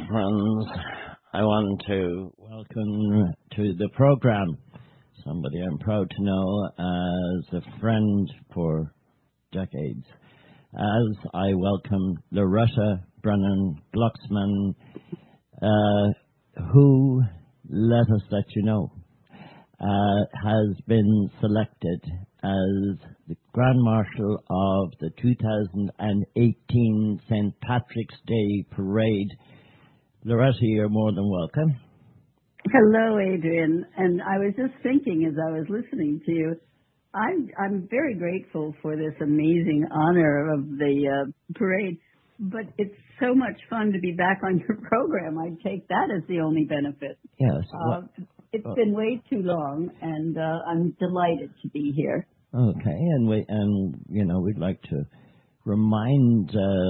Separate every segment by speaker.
Speaker 1: friends. I want to welcome to the program somebody I'm proud to know as a friend for decades. As I welcome Loretta Brennan Glucksman, who, let us let you know, has been selected as the Grand Marshal of the 2018 St. Patrick's Day Parade. Loretta, you're more than welcome.
Speaker 2: Hello, Adrian. And I was just thinking as I was listening to you, I'm very grateful for this amazing honor of the parade, but it's so much fun to be back on your program. I'd take that as the only benefit.
Speaker 1: Yes.
Speaker 2: It's been way too long, and I'm delighted to be here.
Speaker 1: Okay, and we'd like to remind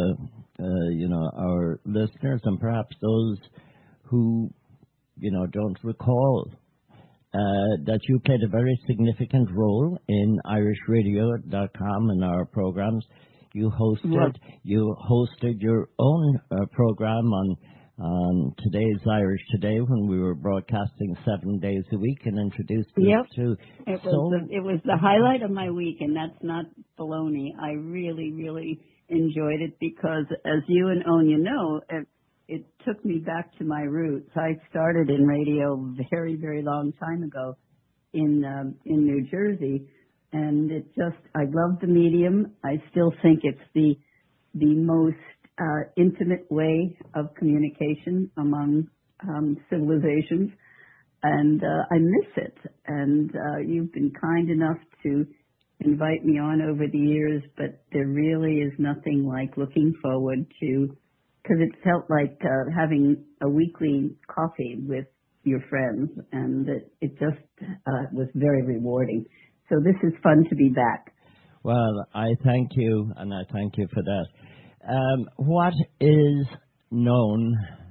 Speaker 1: our listeners and perhaps those who don't recall that you played a very significant role in irishradio.com and our programs. You hosted your own program on Today's Irish Today when we were broadcasting 7 days a week and introduced you to...
Speaker 2: It was the highlight of my week, and that's not baloney. I really, really enjoyed it because, as you and Onya know, it took me back to my roots. I started in radio a very, very long time ago in New Jersey, and I love the medium. I still think it's the most intimate way of communication among civilizations, and I miss it. And you've been kind enough to invite me on over the years, but there really is nothing like looking forward to, because it felt like having a weekly coffee with your friends, and it just was very rewarding. So this is fun to be back.
Speaker 1: Well, I thank you, and I thank you for that. What is known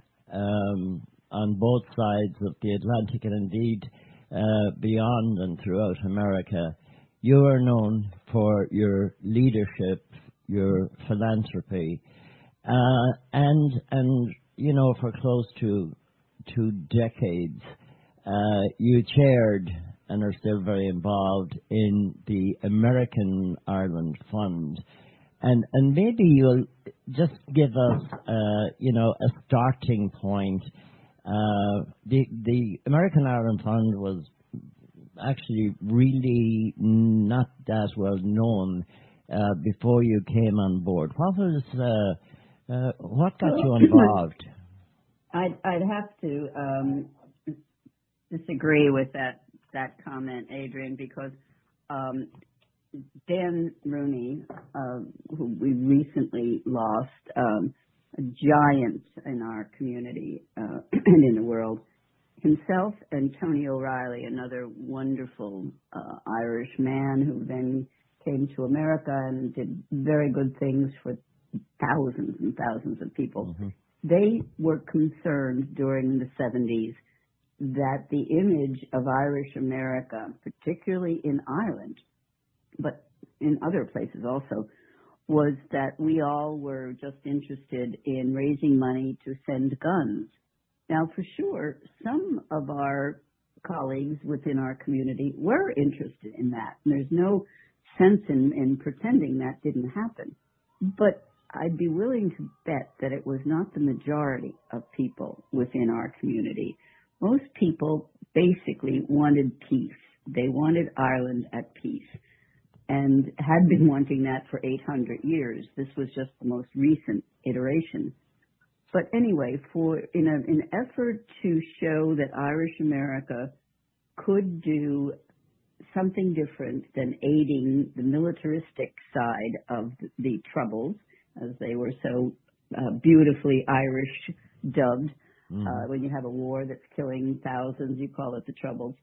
Speaker 1: on both sides of the Atlantic and indeed beyond and throughout America, you are known for your leadership, your philanthropy, and for close to 2 decades, you chaired and are still very involved in the American Ireland Fund. And maybe you'll just give us, a starting point. The American Ireland Fund was actually really not that well known before you came on board. What got you involved?
Speaker 2: I'd have to disagree with that comment, Adrian, because Dan Rooney, who we recently lost, a giant in our community and in the world, himself and Tony O'Reilly, another wonderful Irish man who then came to America and did very good things for thousands and thousands of people. Mm-hmm. They were concerned during the 70s that the image of Irish America, particularly in Ireland, but in other places also, was that we all were just interested in raising money to send guns. Now, for sure, some of our colleagues within our community were interested in that, and there's no sense in pretending that didn't happen. But I'd be willing to bet that it was not the majority of people within our community. Most people basically wanted peace. They wanted Ireland at peace and had been wanting that for 800 years. This was just the most recent iteration. But anyway, in an effort to show that Irish America could do something different than aiding the militaristic side of the Troubles, as they were so beautifully Irish dubbed. When you have a war that's killing thousands, you call it the Troubles.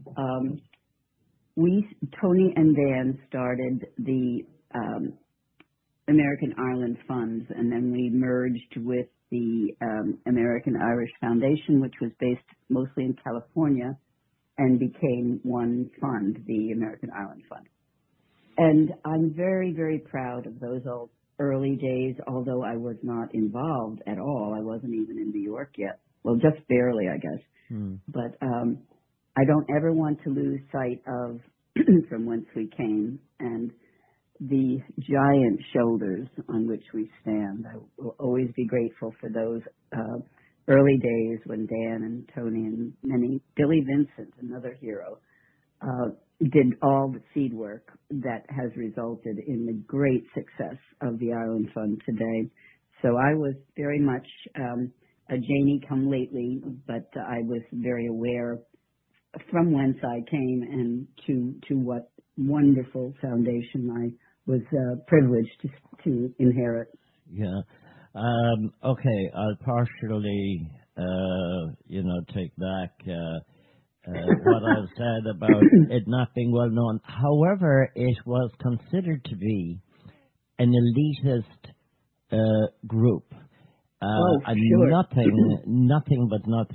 Speaker 2: Tony and Dan started the American Ireland Funds, and then we merged with the American Irish Foundation, which was based mostly in California, and became one fund, the American Ireland Fund. And I'm very, very proud of those early days, although I was not involved at all. I wasn't even in New York yet. Well, just barely, I guess. But I don't ever want to lose sight of from whence we came and the giant shoulders on which we stand. I will always be grateful for those early days when Dan and Tony and Billy Vincent, another hero, did all the seed work that has resulted in the great success of the Ireland Fund today. So I was very much a Janie come lately, but I was very aware from whence I came and to what wonderful foundation I was privileged to inherit.
Speaker 1: Yeah. Okay, I'll partially, take back what I've said about it not being well known. However, it was considered to be an elitist group. And
Speaker 2: sure.
Speaker 1: nothing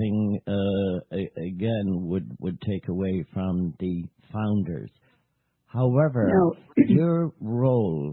Speaker 1: again would take away from the founders. However, your role,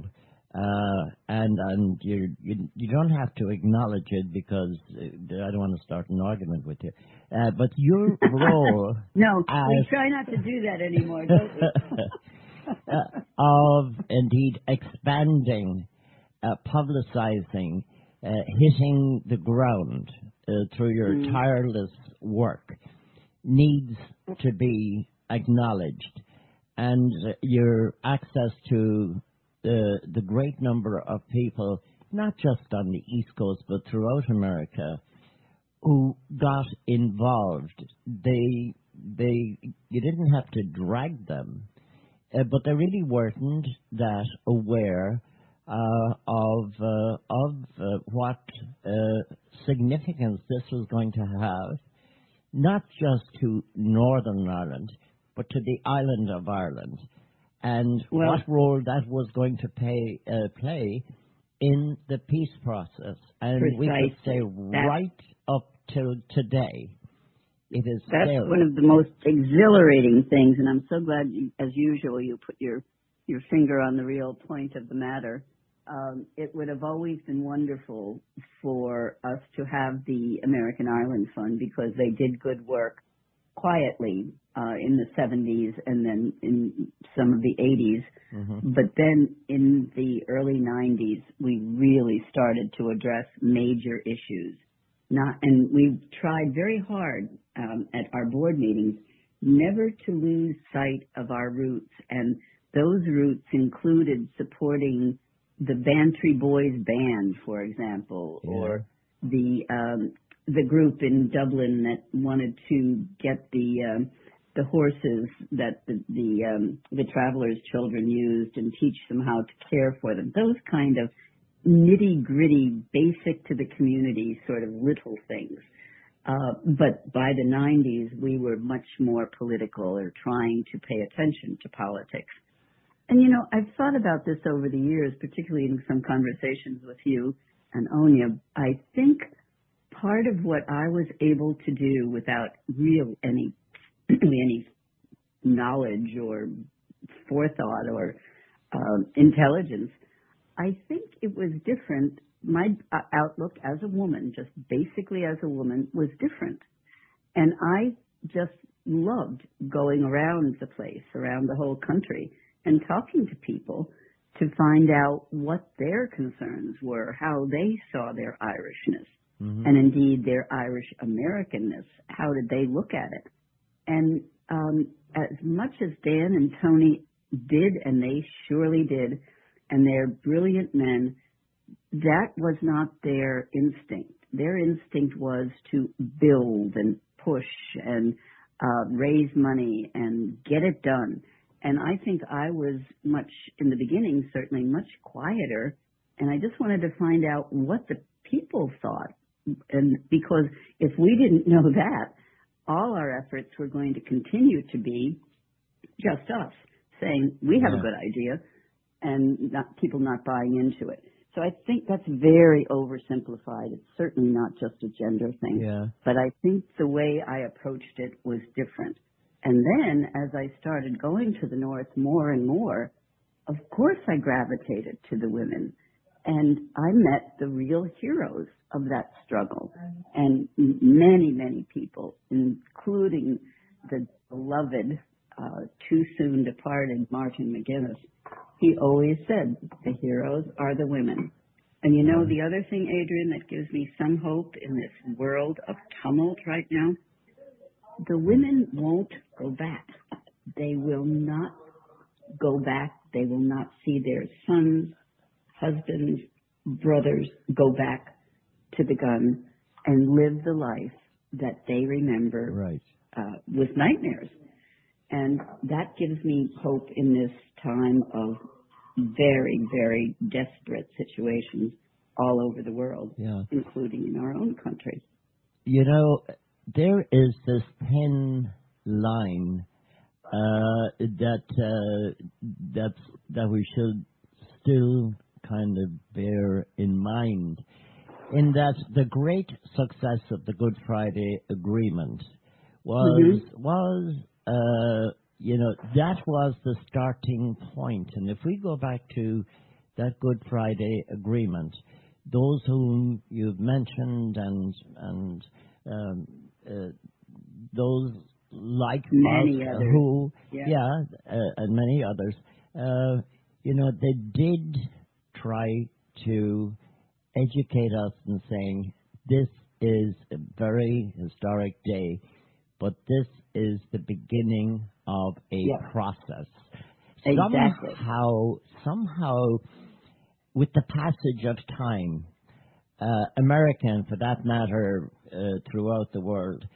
Speaker 1: and you don't have to acknowledge it because I don't want to start an argument with you, but your role...
Speaker 2: No, we try not to do that anymore, don't we?
Speaker 1: Of indeed expanding, publicizing, hitting the ground through your tireless work needs to be acknowledged. And your access to the great number of people, not just on the East Coast, but throughout America, who got involved. You didn't have to drag them, but they really weren't that aware of what significance this was going to have, not just to Northern Ireland, but to the island of Ireland, and what role that was going to play in the peace process. And we could say right up till today, it is
Speaker 2: that's one of the most exhilarating things, and I'm so glad, as usual, you put your finger on the real point of the matter. It would have always been wonderful for us to have the American Ireland Fund because they did good work quietly in the 70s and then in some of the 80s. But then in the early 90s, we really started to address major issues. And we tried very hard at our board meetings never to lose sight of our roots. And those roots included supporting the Bantry Boys Band, for example, or the group in Dublin that wanted to get the horses that the travelers' children used and teach them how to care for them. Those kind of nitty-gritty, basic to the community sort of little things. But by the 90s, we were much more political or trying to pay attention to politics. And, I've thought about this over the years, particularly in some conversations with you and Onya. I think part of what I was able to do without any knowledge or forethought or intelligence, I think it was different. My outlook as a woman, just basically as a woman, was different. And I just loved going around the place, around the whole country, and talking to people to find out what their concerns were, how they saw their Irishness, and indeed their Irish Americanness. How did they look at it? And as much as Dan and Tony did, and they surely did, and they're brilliant men, that was not their instinct. Their instinct was to build and push and raise money and get it done. And I think I was in the beginning, certainly much quieter, and I just wanted to find out what the people thought. And because if we didn't know that, all our efforts were going to continue to be just us saying, we have a good idea, and people not buying into it. So I think that's very oversimplified. It's certainly not just a gender thing. But I think the way I approached it was different. And then as I started going to the North more and more, of course I gravitated to the women. And I met the real heroes of that struggle, and many, many people, including the beloved, too soon departed Martin McGuinness. He always said, the heroes are the women. And you know, the other thing, Adrian, that gives me some hope in this world of tumult right now, the women won't go back. They will not go back. They will not see their sons, husbands, brothers go back to the gun and live the life that they remember with nightmares. And that gives me hope in this time of very, very desperate situations all over the world, including in our own country.
Speaker 1: You know, there is this thin line that we should still kind of bear in mind, in that the great success of the Good Friday Agreement was you know, that was the starting point. And if we go back to that Good Friday Agreement, those whom you've mentioned and those like
Speaker 2: many
Speaker 1: us
Speaker 2: others.
Speaker 1: who, and many others, you know, they did try to educate us in saying this is a very historic day, but this is the beginning of a process.
Speaker 2: Exactly.
Speaker 1: Somehow, with the passage of time, America, and for that matter, throughout the world,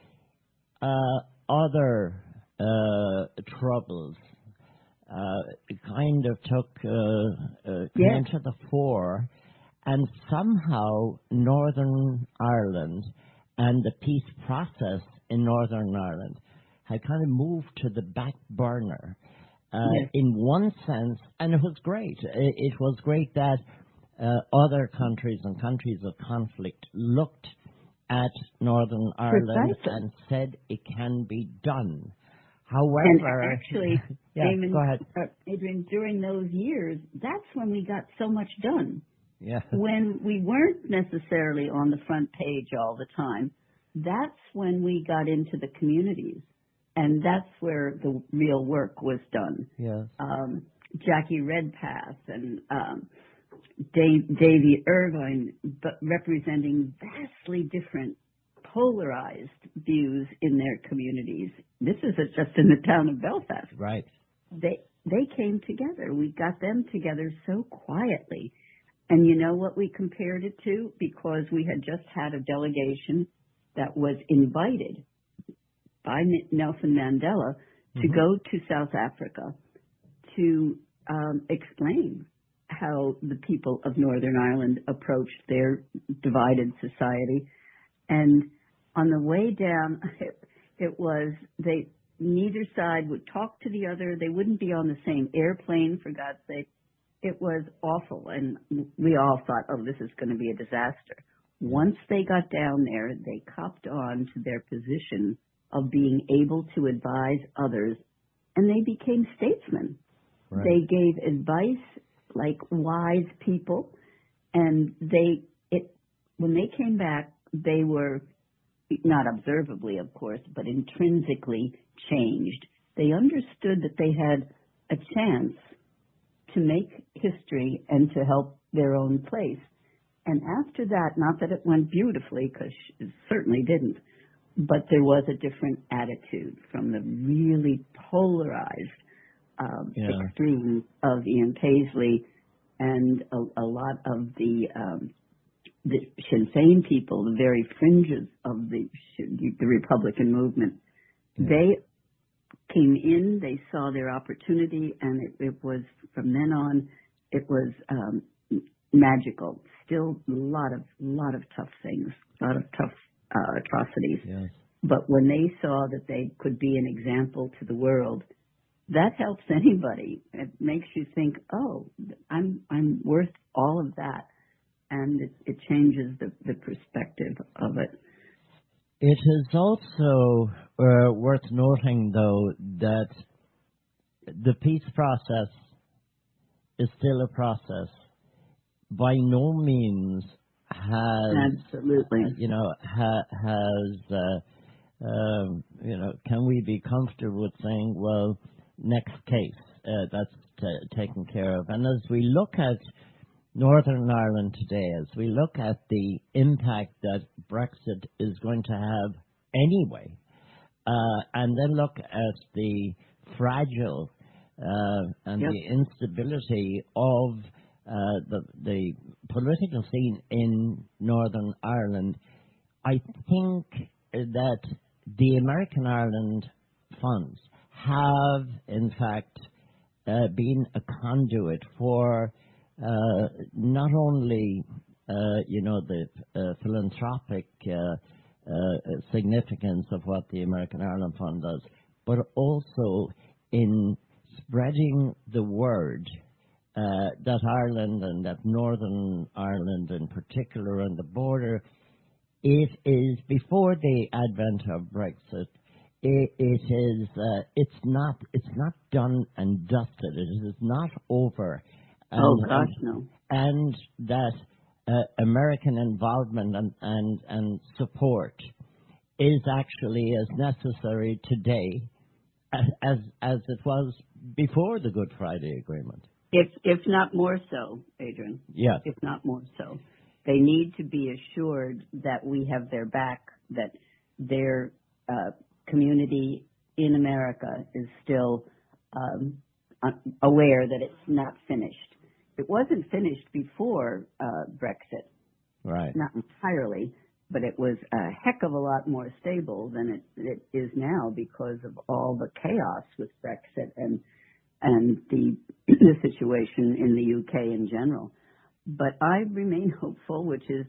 Speaker 1: other troubles kind of came to the fore, and somehow Northern Ireland and the peace process in Northern Ireland had kind of moved to the back burner in one sense, and it was great. It was great that other countries and countries of conflict looked at Northern Ireland and said it can be done. However,
Speaker 2: and actually, Damon,
Speaker 1: go ahead.
Speaker 2: Adrian, during those years, that's when we got so much done.
Speaker 1: Yeah.
Speaker 2: When we weren't necessarily on the front page all the time, that's when we got into the communities, and that's where the real work was done.
Speaker 1: Yes.
Speaker 2: Jackie Redpath and Davy Irvine, but representing vastly different polarized views in their communities. This is just in the town of Belfast.
Speaker 1: Right.
Speaker 2: They came together. We got them together so quietly. And you know what we compared it to? Because we had just had a delegation that was invited by Nelson Mandela to go to South Africa to explain how the people of Northern Ireland approached their divided society. And on the way down, it was neither side would talk to the other. They wouldn't be on the same airplane, for God's sake. It was awful, and we all thought, oh, this is going to be a disaster. Once they got down there, they copped on to their position of being able to advise others, and they became statesmen. Right. They gave advice like wise people, and when they came back, they were, not observably, of course, but intrinsically changed. They understood that they had a chance to make history and to help their own place. And after that, not that it went beautifully, because it certainly didn't, but there was a different attitude from the really polarized extremes of Ian Paisley and a lot of the Sinn Féin people, the very fringes of the Republican movement. They came in, they saw their opportunity, and it was, from then on, it was magical. Still a lot of tough things, a lot of tough atrocities. Yes. But when they saw that they could be an example to the world, that helps anybody. It makes you think, oh, I'm worth all of that. And it changes the perspective of it.
Speaker 1: It is also worth noting, though, that the peace process is still a process. by no means has,
Speaker 2: Absolutely.
Speaker 1: can we be comfortable with saying, well, next case, that's taken care of. And as we look at Northern Ireland today, as we look at the impact that Brexit is going to have anyway, and then look at the fragile and the instability of the political scene in Northern Ireland, I think that the American Ireland funds have, in fact, been a conduit for not only, the philanthropic significance of what the American Ireland Fund does, but also in spreading the word that Ireland and that Northern Ireland in particular on the border, it is before the advent of Brexit. It's not done and dusted. It is not over.
Speaker 2: No.
Speaker 1: And that American involvement and support is actually as necessary today as it was before the Good Friday Agreement.
Speaker 2: If not more so, Adrian.
Speaker 1: Yeah.
Speaker 2: If not more so. They need to be assured that we have their back, that their community in America is still aware that it's not finished. It wasn't finished before Brexit.
Speaker 1: Right.
Speaker 2: Not entirely, but it was a heck of a lot more stable than it is now because of all the chaos with Brexit and the situation in the UK in general. But I remain hopeful, which is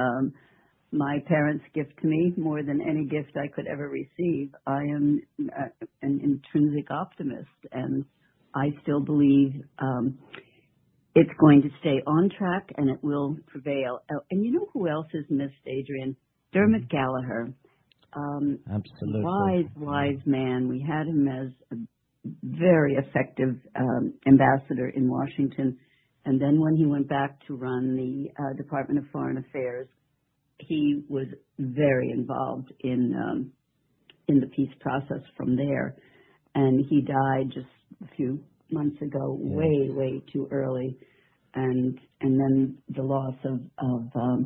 Speaker 2: my parents' gift to me more than any gift I could ever receive. I am an intrinsic optimist, and I still believe it's going to stay on track and it will prevail. And you know who else is missed, Adrian? Dermot Gallagher.
Speaker 1: Absolutely.
Speaker 2: Wise man. We had him as a very effective ambassador in Washington. And then when he went back to run the Department of Foreign Affairs, he was very involved in the peace process from there. And he died just a few months ago, way too early. And then the loss of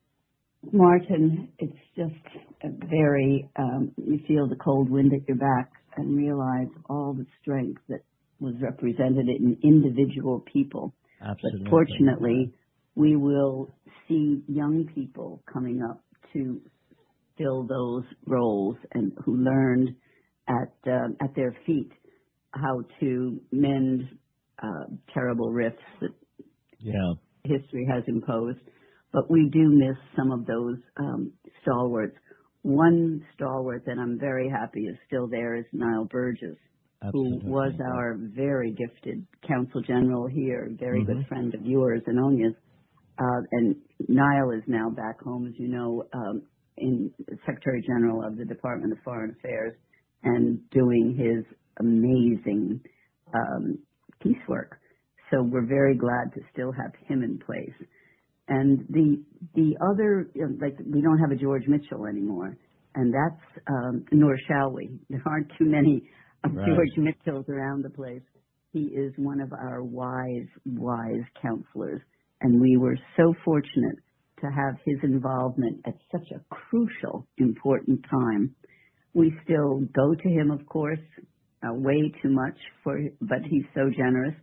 Speaker 2: Martin, it's just a very, you feel the cold wind at your back and realize all the strength that was represented in individual people.
Speaker 1: Absolutely.
Speaker 2: But fortunately, we will see young people coming up to fill those roles and who learned at their feet how to mend terrible rifts that history has imposed. But we do miss some of those stalwarts. One stalwart that I'm very happy is still there is Niall Burgess, who was our very gifted Consul General here, very good friend of yours and Onya's. And Niall is now back home, as you know, in Secretary General of the Department of Foreign Affairs and doing his amazing piecework. So we're very glad to still have him in place. And the other, like, we don't have a George Mitchell anymore, and that's, nor shall we. There aren't too many George Mitchells around the place. He is one of our wise counselors, and we were so fortunate to have his involvement at such a crucial, important time. We still go to him, of course, way too much, but he's so generous.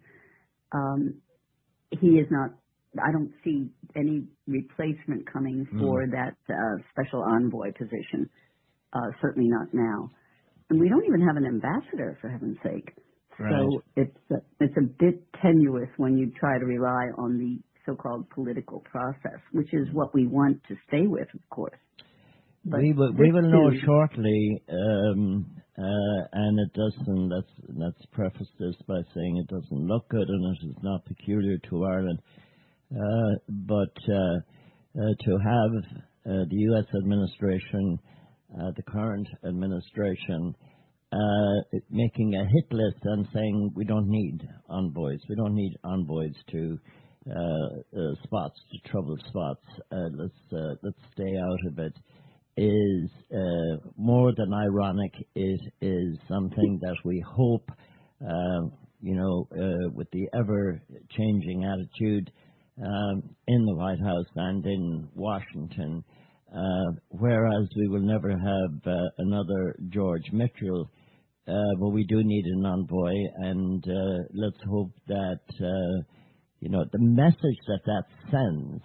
Speaker 2: He is not, I don't see any replacement coming for that special envoy position, certainly not now. And we don't even have an ambassador, for heaven's sake. Right. So it's a bit tenuous when you try to rely on the so-called political process, which is what we want to stay with, of course. But
Speaker 1: we will know shortly, and it doesn't. Let's preface this by saying it doesn't look good, and it is not peculiar to Ireland. But to have the U.S. administration, the current administration, making a hit list and saying we don't need envoys. We don't need envoys to spots, to troubled spots. Let's stay out of it. Is more than ironic. It is something that we hope, with the ever-changing attitude in the White House and in Washington, whereas we will never have another George Mitchell, but we do need an envoy, and let's hope that, the message that sends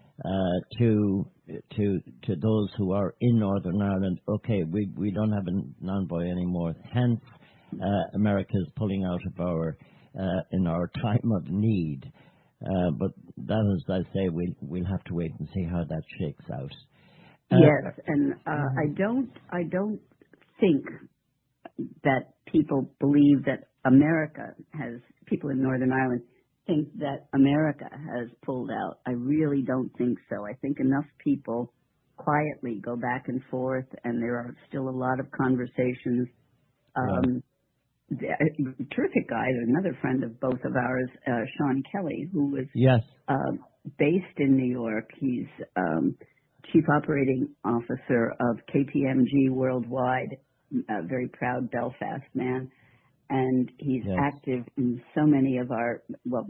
Speaker 1: to those who are in Northern Ireland, okay, we don't have an envoy anymore, hence America is pulling out of our in our time of need. But that, as I say, we'll have to wait and see how that shakes out.
Speaker 2: Yes, and I don't think that people believe that people in Northern Ireland think that America has pulled out. I really don't think so. I think enough people quietly go back and forth, and there are still a lot of conversations. Terrific guy, another friend of both of ours, Sean Kelly, who was based in New York. He's Chief Operating Officer of KPMG Worldwide, a very proud Belfast man. And he's active in so many of our,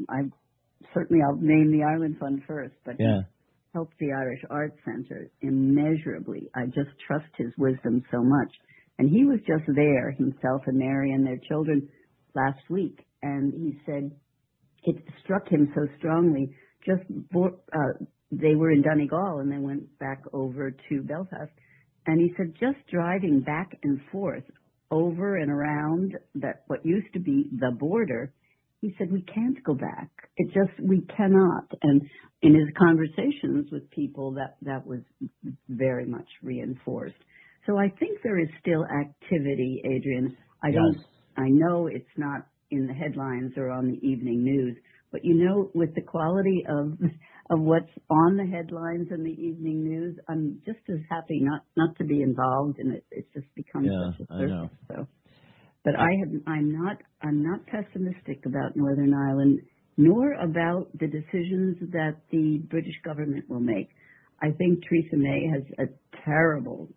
Speaker 2: I'll name the Ireland Fund first, but he helped the Irish Arts Centre immeasurably. I just trust his wisdom so much. And he was just there, himself and Mary and their children, last week. And he said it struck him so strongly. They were in Donegal and then went back over to Belfast. And he said just driving back and forth over and around what used to be the border, he said we can't go back. We cannot. And in his conversations with people, that was very much reinforced. So I think there is still activity, Adrian. I know it's not in the headlines or on the evening news, but with the quality of what's on the headlines and the evening news, I'm just as happy not to be involved in it. It's just become such a circus. So, but I'm not pessimistic about Northern Ireland, nor about the decisions that the British government will make. I think Theresa May has a terrible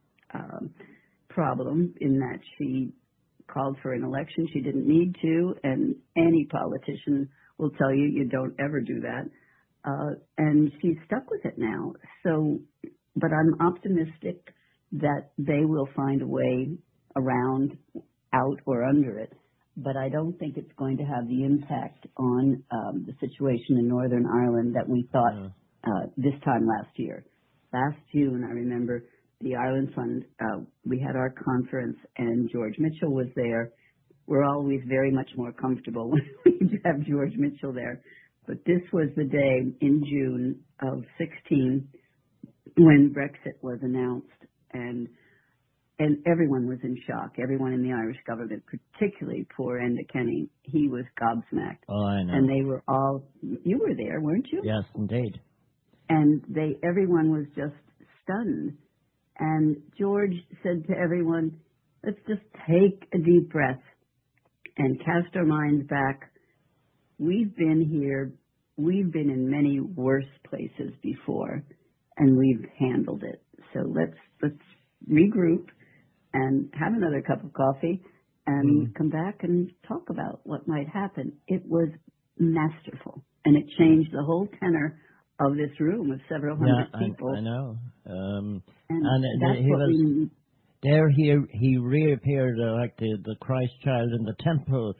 Speaker 2: problem in that she called for an election she didn't need to, and any politician will tell you don't ever do that. And she's stuck with it now. So, but I'm optimistic that they will find a way around, out or under it. But I don't think it's going to have the impact on the situation in Northern Ireland that we thought this time last year. Last June, I remember the Ireland Fund, we had our conference and George Mitchell was there. We're always very much more comfortable when we have George Mitchell there. But this was the day in June of 16 when Brexit was announced, and everyone was in shock. Everyone in the Irish government, particularly poor Enda Kenny, he was gobsmacked.
Speaker 1: Oh, I know.
Speaker 2: And they were all, you were there, weren't you?
Speaker 1: Yes, indeed.
Speaker 2: And everyone was just stunned. And George said to everyone, let's just take a deep breath and cast our minds back. We've been here. We've been in many worse places before, and we've handled it. So let's regroup and have another cup of coffee and come back and talk about what might happen. It was masterful, and it changed the whole tenor of this room of several hundred people.
Speaker 1: I know.
Speaker 2: And
Speaker 1: that's
Speaker 2: he was
Speaker 1: we need. There he reappeared like the Christ child in the temple,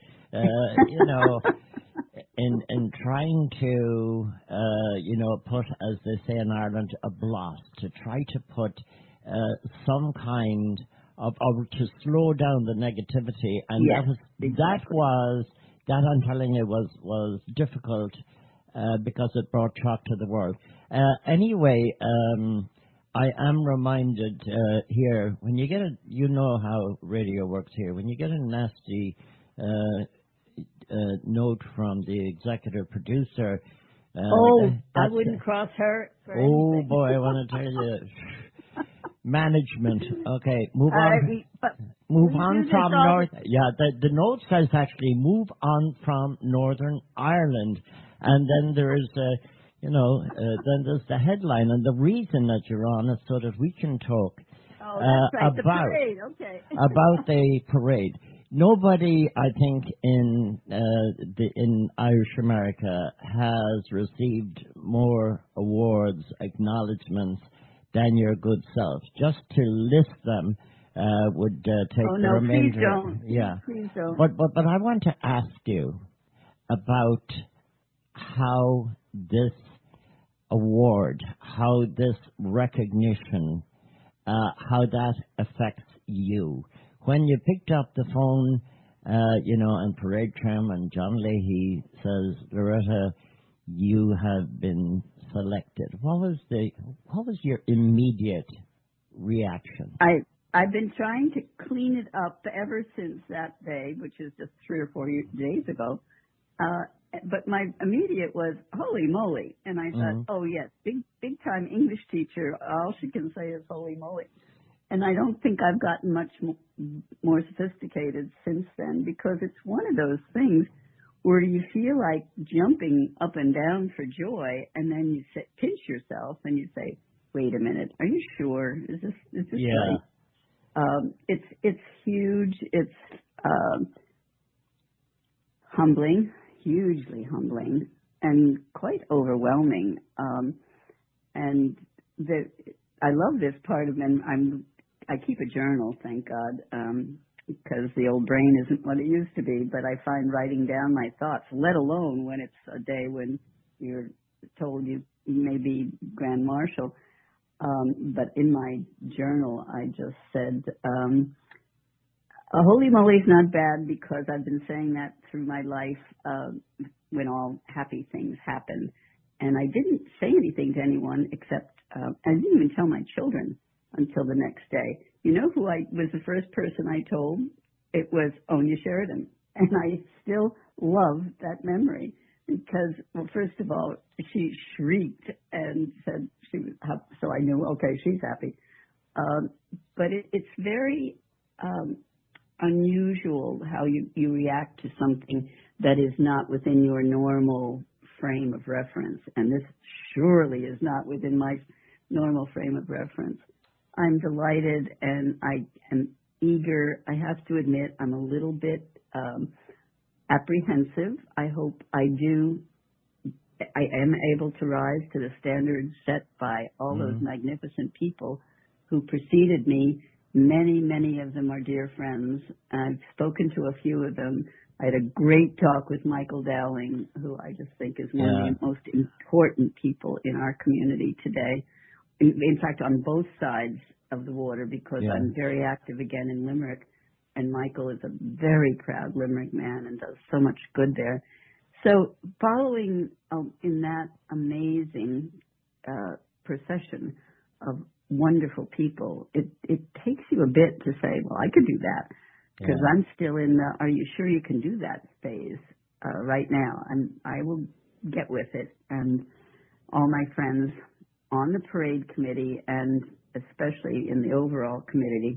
Speaker 1: in trying to, put, as they say in Ireland, a blast, to try to put some kind of to slow down the negativity. And that I'm telling you was difficult because it brought shock to the world. Anyway, I am reminded here, when you get you know how radio works here, when you get a nasty note from the executive producer.
Speaker 2: I wouldn't cross her for anything.
Speaker 1: Boy, I want to tell you. Management. Okay, move on. Move on from North. Yeah, the note says actually move on from Northern Ireland. And then there is, then there's the headline. And the reason that you're on is so that we can talk
Speaker 2: Oh, that's right. The
Speaker 1: about
Speaker 2: parade. Okay.
Speaker 1: about the parade. Nobody, I think, in Irish America has received more awards, acknowledgements than your good self. Just to list them would take
Speaker 2: oh
Speaker 1: the
Speaker 2: no,
Speaker 1: remainder.
Speaker 2: please don't.
Speaker 1: Yeah,
Speaker 2: Please don't.
Speaker 1: but I want to ask you about how this award, how this recognition, how that affects you. When you picked up the phone, and Parade Trim and John Leahy says, Loretta, you have been selected. What was your immediate reaction?
Speaker 2: I've been trying to clean it up ever since that day, which is just 3 or 4 days ago. But my immediate was, holy moly. And I thought, oh yes, big time English teacher. All she can say is holy moly. And I don't think I've gotten much more sophisticated since then, because it's one of those things where you feel like jumping up and down for joy, and then you pinch yourself and you say, wait a minute, are you sure? Is this right? It's huge. It's humbling, hugely humbling, and quite overwhelming. And I love this part of it. I keep a journal, thank God, because the old brain isn't what it used to be. But I find writing down my thoughts, let alone when it's a day when you're told you may be Grand Marshal. But in my journal, I just said, holy moly is not bad, because I've been saying that through my life when all happy things happen. And I didn't say anything to anyone except, I didn't even tell my children until the next day. You know who was the first person I told? It was Onya Sheridan. And I still love that memory because, well, first of all, she shrieked and said she was happy, so I knew, okay, she's happy. But it's very unusual how you react to something that is not within your normal frame of reference. And this surely is not within my normal frame of reference. I'm delighted and I am eager. I have to admit, I'm a little bit apprehensive. I hope I am able to rise to the standards set by all those magnificent people who preceded me. Many, many of them are dear friends. I've spoken to a few of them. I had a great talk with Michael Dowling, who I just think is one of the most important people in our community today. In fact, on both sides of the water, because I'm very active again in Limerick, and Michael is a very proud Limerick man and does so much good there. So following in that amazing procession of wonderful people, it takes you a bit to say, well, I could do that, because I'm still in the are you sure you can do that phase right now, and I will get with it. And all my friends on the parade committee, and especially in the overall community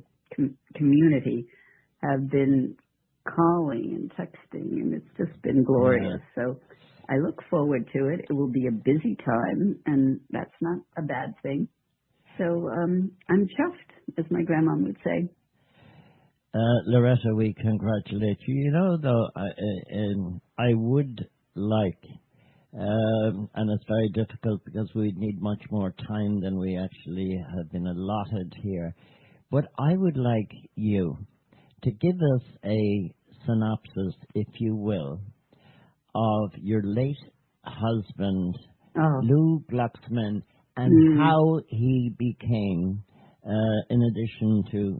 Speaker 2: have been calling and texting, and it's just been glorious. So I look forward to it. It will be a busy time, and that's not a bad thing. So I'm chuffed, as my grandma would say.
Speaker 1: Loretta, we congratulate you. You know, though, I would like, and it's very difficult because we need much more time than we actually have been allotted here, but I would like you to give us a synopsis, if you will, of your late husband, Lou Glucksman, and how he became, in addition to,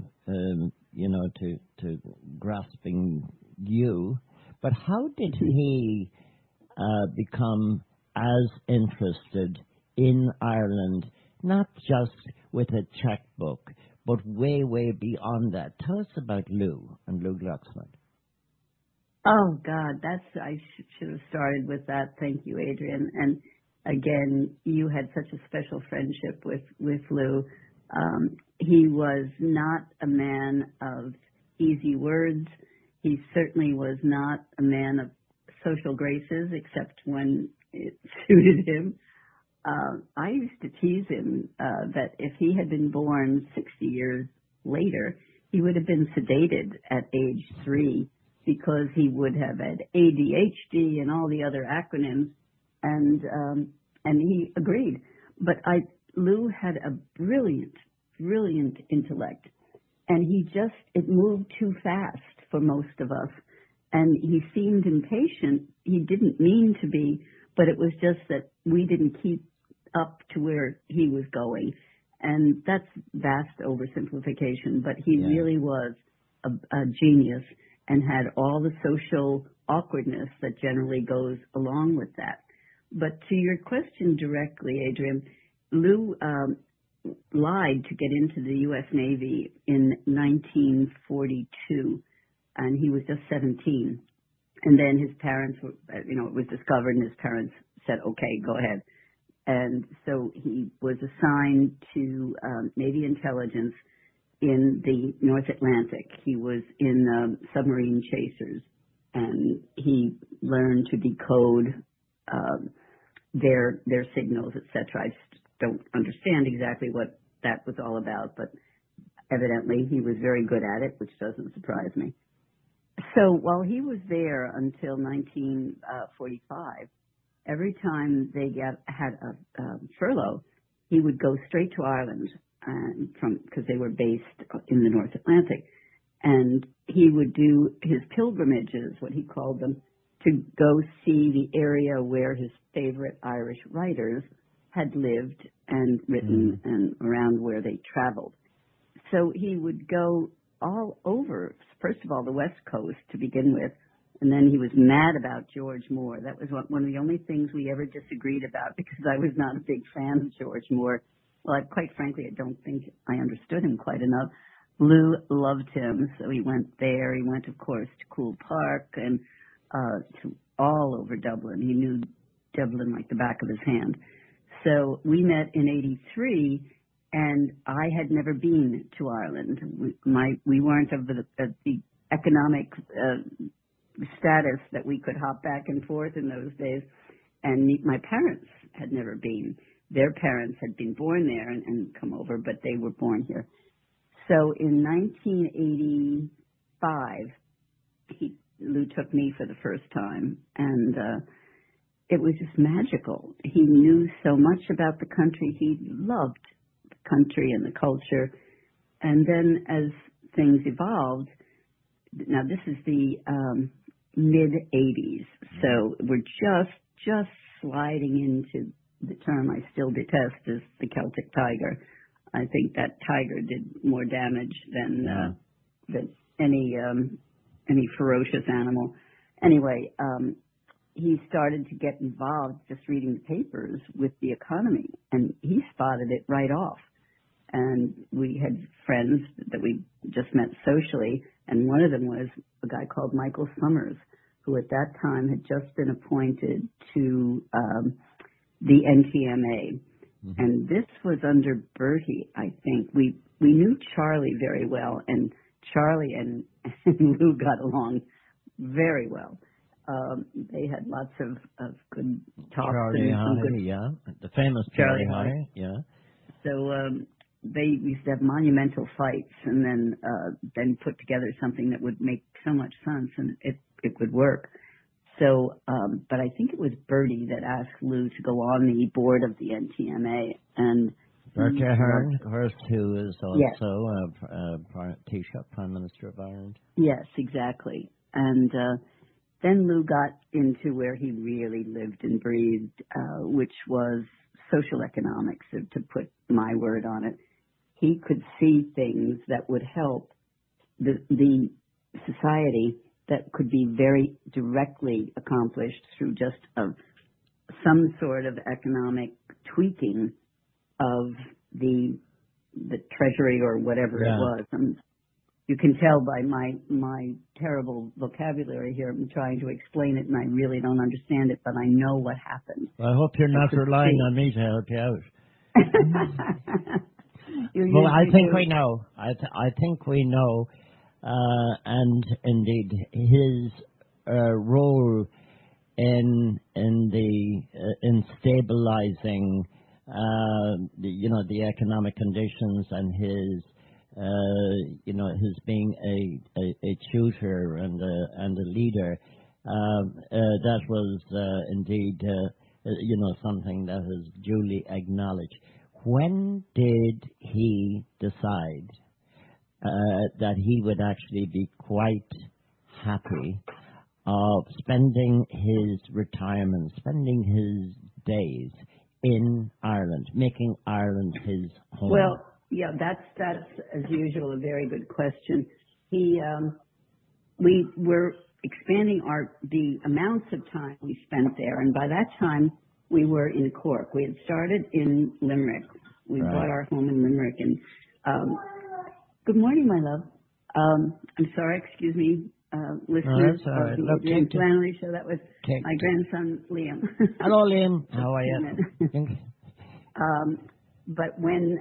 Speaker 1: to grasping you, but how did he become as interested in Ireland, not just with a checkbook, but way, way beyond that? Tell us about Lou and Lou Glucksman.
Speaker 2: Oh, God, I should have started with that. Thank you, Adrian. And again, you had such a special friendship with Lou. He was not a man of easy words. He certainly was not a man of social graces, except when it suited him. I used to tease him that if he had been born 60 years later, he would have been sedated at age 3 because he would have had ADHD and all the other acronyms, and he agreed. But Lou had a brilliant intellect, and it moved too fast for most of us, and he seemed impatient. He didn't mean to be, but it was just that we didn't keep up to where he was going. And that's vast oversimplification, but he really was a genius and had all the social awkwardness that generally goes along with that. But to your question directly, Adrian, Lou lied to get into the U.S. Navy in 1942, and he was just 17. And then his parents were, it was discovered, and his parents said, okay, go ahead. And so he was assigned to Navy intelligence in the North Atlantic. He was in submarine chasers, and he learned to decode their signals, etc. I just don't understand exactly what that was all about, but evidently he was very good at it, which doesn't surprise me. So while he was there until 1945, every time they had a furlough, he would go straight to Ireland because they were based in the North Atlantic, and he would do his pilgrimages, what he called them, to go see the area where his favorite Irish writers had lived and written, and around where they traveled. So he would go all over, first of all, the West Coast to begin with, and then he was mad about George Moore. That was one of the only things we ever disagreed about, because I was not a big fan of George Moore. Well, quite frankly, I don't think I understood him quite enough. Lou loved him, so he went there. He went, of course, to Coole Park and to all over Dublin. He knew Dublin like the back of his hand. So we met in '83, and I had never been to Ireland. We weren't of the economic status that we could hop back and forth in those days. And my parents had never been. Their parents had been born there and come over, but they were born here. So in 1985, Lou took me for the first time, and it was just magical. He knew so much about the country. He loved the country and the culture. And then as things evolved, now this is the mid-'80s, so we're just sliding into the term I still detest is the Celtic tiger. I think that tiger did more damage than any ferocious animal. Anyway, he started to get involved just reading the papers with the economy, and he spotted it right off. And we had friends that we just met socially, and one of them was a guy called Michael Summers, who at that time had just been appointed to the NTMA. And this was under Bertie, I think. We knew Charlie very well, and Charlie and Lou got along very well. They had lots of good talks.
Speaker 1: Charlie High, yeah. The famous Charlie High, yeah.
Speaker 2: So they used to have monumental fights, and then put together something that would make so much sense, and it would work. So, but I think it was Bertie that asked Lou to go on the board of the NTMA, and
Speaker 1: Bertie Ahern, of course, who is also Taoiseach, Prime Minister of Ireland.
Speaker 2: Yes, exactly. And then Lou got into where he really lived and breathed, which was social economics, to put my word on it. He could see things that would help the society that could be very directly accomplished through just some sort of economic tweaking of the treasury or whatever it was. You can tell by my terrible vocabulary here. I'm trying to explain it, and I really don't understand it, but I know what happened.
Speaker 1: Well, I hope you're not relying on me to help you out. Well, I think we know. I think we know. And indeed, his role in stabilizing the economic conditions, and his being a tutor and a leader. That was indeed something that is duly acknowledged. When did he decide that he would actually be quite happy of spending his retirement, spending his days in Ireland, making Ireland his home?
Speaker 2: Well, yeah, that's as usual a very good question. We were expanding the amounts of time we spent there, and by that time we were in Cork. We had started in Limerick. We bought our home in Limerick, and good morning, my love. I'm sorry, excuse me, listeners of the Adrienne Flannelly Show. That was my grandson, Liam.
Speaker 1: Hello, Liam. How are you?
Speaker 2: But when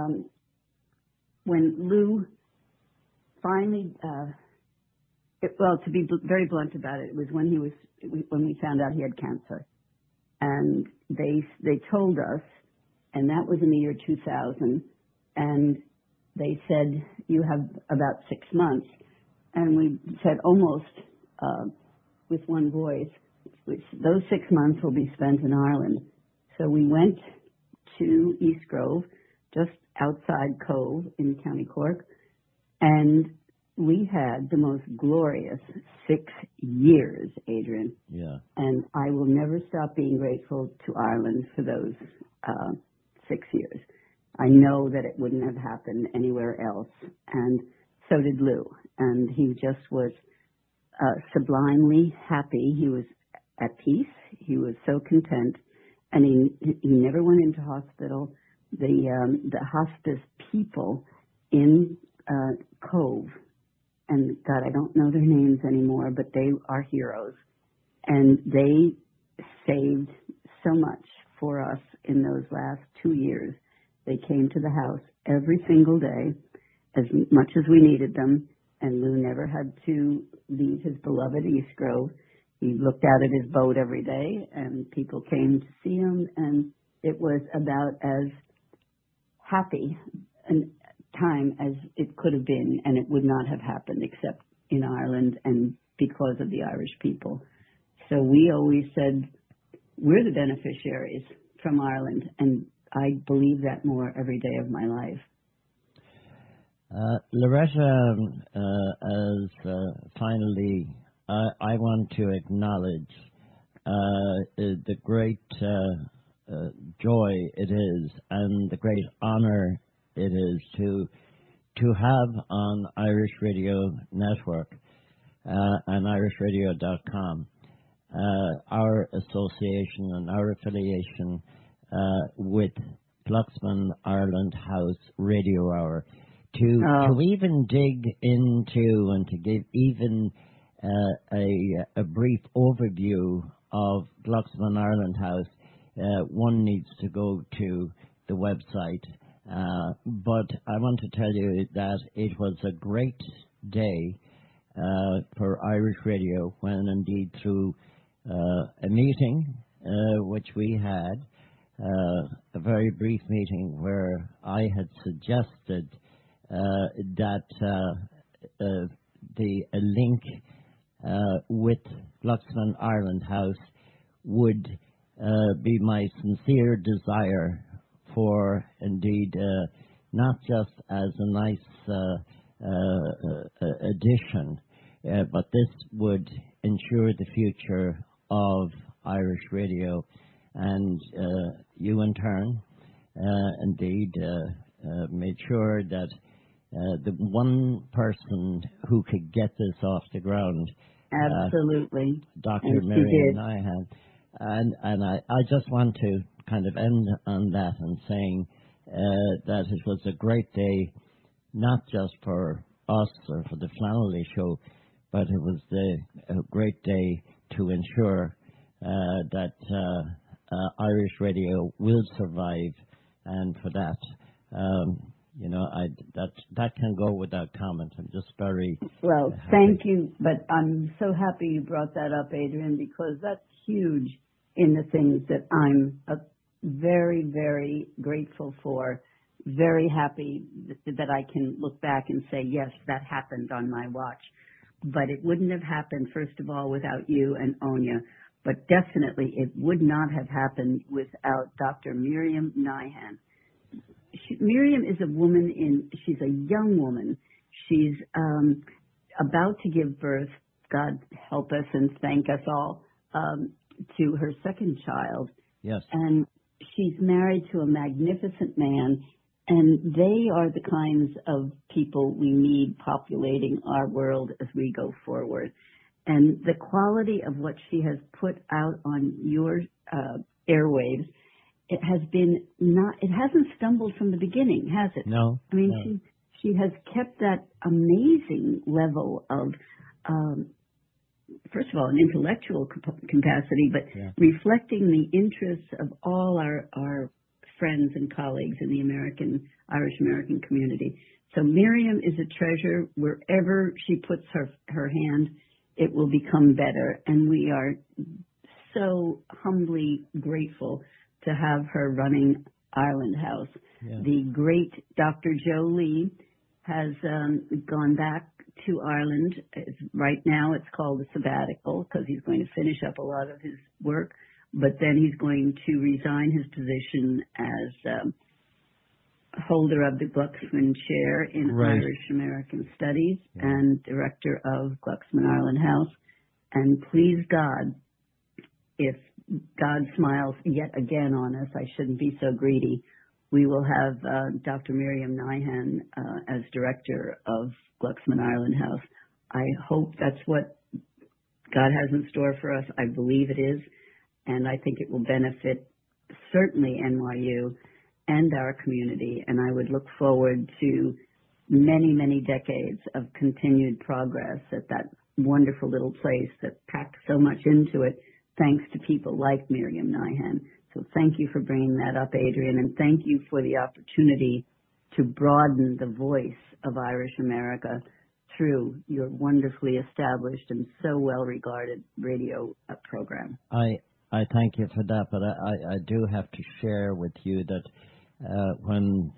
Speaker 2: Lou finally, to be very blunt about it, it was when we found out he had cancer, and they told us, and that was in the year 2000, and they said, you have about 6 months. And we said almost with one voice, those 6 months will be spent in Ireland. So we went to East Grove, just outside Cove in County Cork, and we had the most glorious 6 years, Adrian.
Speaker 1: Yeah.
Speaker 2: And I will never stop being grateful to Ireland for those 6 years. I know that it wouldn't have happened anywhere else, and so did Lou. And he just was sublimely happy. He was at peace. He was so content, and he never went into hospital. The hospice people in Cove, and God, I don't know their names anymore, but they are heroes, and they saved so much for us in those last 2 years. They came to the house every single day, as much as we needed them, and Lou never had to leave his beloved East Grove. He looked out at his boat every day, and people came to see him, and it was about as happy a time as it could have been, and it would not have happened except in Ireland and because of the Irish people. So we always said, we're the beneficiaries from Ireland, and I believe that more every day of my life.
Speaker 1: Loretta, finally, I want to acknowledge the great joy it is and the great honor it is to have on Irish Radio Network and irishradio.com our association and our affiliation with Glucksman Ireland House Radio Hour, to even dig into and to give even a brief overview of Glucksman Ireland House. One needs to go to the website, but I want to tell you that it was a great day for Irish Radio when indeed through a meeting which we had, a very brief meeting where I had suggested that a link with Glucksman Ireland House would be my sincere desire for indeed not just as a nice addition, but this would ensure the future of Irish radio, and you in turn indeed made sure that the one person who could get this off the ground,
Speaker 2: absolutely,
Speaker 1: Dr. Miriam Nyhan, and I just want to kind of end on that and saying that it was a great day, not just for us or for the Flannelly Show, but it was a great day to ensure that Irish radio will survive, and for that, that can go without comment. I'm just very
Speaker 2: well.
Speaker 1: happy.
Speaker 2: Thank you, but I'm so happy you brought that up, Adrian, because that's huge in the things that I'm very, very grateful for, very happy that I can look back and say, yes, that happened on my watch. But it wouldn't have happened, first of all, without you and Onya. But definitely it would not have happened without Dr. Miriam Nyhan. Miriam is a woman she's a young woman. She's about to give birth, God help us and thank us all, to her second child.
Speaker 1: Yes.
Speaker 2: And she's married to a magnificent man, and they are the kinds of people we need populating our world as we go forward. And the quality of what she has put out on your airwaves, it hasn't stumbled from the beginning, has it?
Speaker 1: No.
Speaker 2: I mean,
Speaker 1: no.
Speaker 2: she has kept that amazing level of, first of all, an intellectual capacity, but reflecting the interests of all our friends and colleagues in the Irish-American community. So Miriam is a treasure. Wherever she puts her hand, it will become better. And we are so humbly grateful to have her running Ireland House.
Speaker 1: Yeah.
Speaker 2: The great Dr. Joe Lee has gone back to Ireland. Right now it's called a sabbatical because he's going to finish up a lot of his work, but then he's going to resign his position as holder of the Glucksman Chair in Irish American Studies and director of Glucksman Ireland House. And please God, if God smiles yet again on us, I shouldn't be so greedy, we will have Dr. Miriam Nyhan as director of Glucksman Ireland House. I hope that's what God has in store for us. I believe it is, and I think it will benefit certainly NYU and our community, and I would look forward to many, many decades of continued progress at that wonderful little place that packed so much into it, thanks to people like Miriam Nyhan. So thank you for bringing that up, Adrian, and thank you for the opportunity to broaden the voice of Irish America through your wonderfully established and so well-regarded radio program.
Speaker 1: I thank you for that, but I do have to share with you that when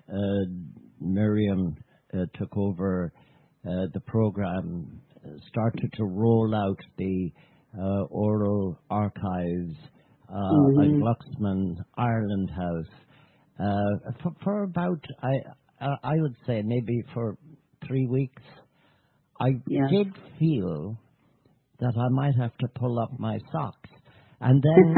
Speaker 1: Miriam took over the program, started to roll out the oral archives at Glucksman Ireland House for about, I would say maybe for 3 weeks. I did feel that I might have to pull up my socks. And then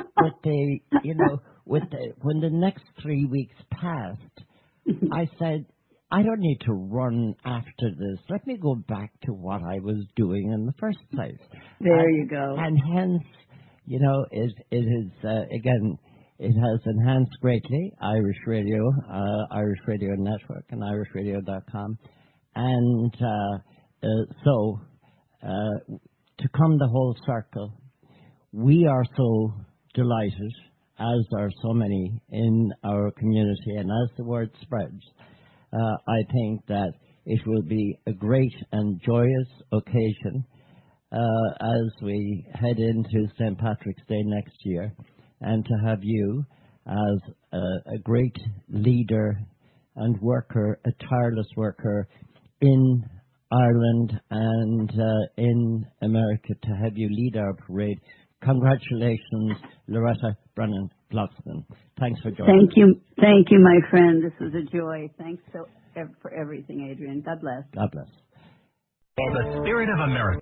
Speaker 1: when the next 3 weeks passed, I said, I don't need to run after this. Let me go back to what I was doing in the first place.
Speaker 2: There you go.
Speaker 1: And hence, it is, again, it has enhanced greatly Irish Radio, Irish Radio Network, and irishradio.com. And so, to come the whole circle, we are so delighted, as are so many in our community, and as the word spreads, I think that it will be a great and joyous occasion as we head into St. Patrick's Day next year, and to have you as a great leader and worker, a tireless worker in Ireland and in America, to have you lead our parade. Congratulations, Loretta Brennan Glucksman. Thanks for joining.
Speaker 2: Thank you, my friend. This was a joy. Thanks for everything, Adrian. God bless.
Speaker 1: God bless.
Speaker 3: For the spirit of America.